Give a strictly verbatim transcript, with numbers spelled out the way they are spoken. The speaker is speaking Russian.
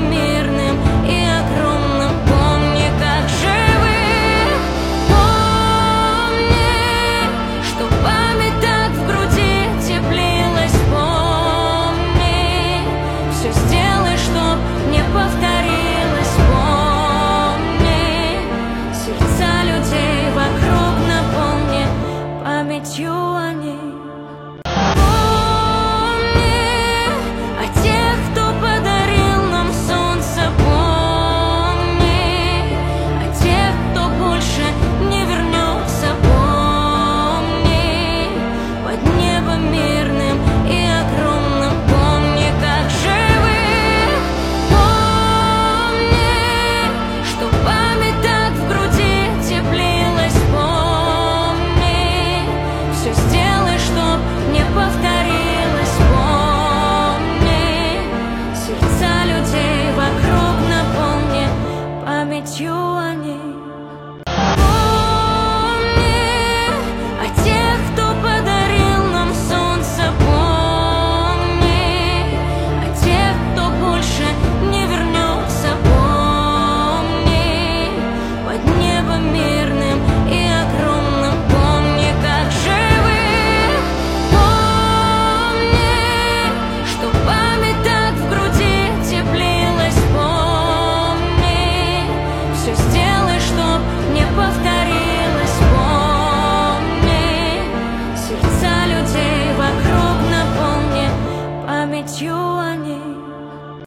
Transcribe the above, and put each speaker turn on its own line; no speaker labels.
мирным и огромным. Помни, как живых, помни, что память так в груди теплилась. Помни, все сделай, чтоб не повторилось. Помни, сердца людей вокруг наполни памятью о них. You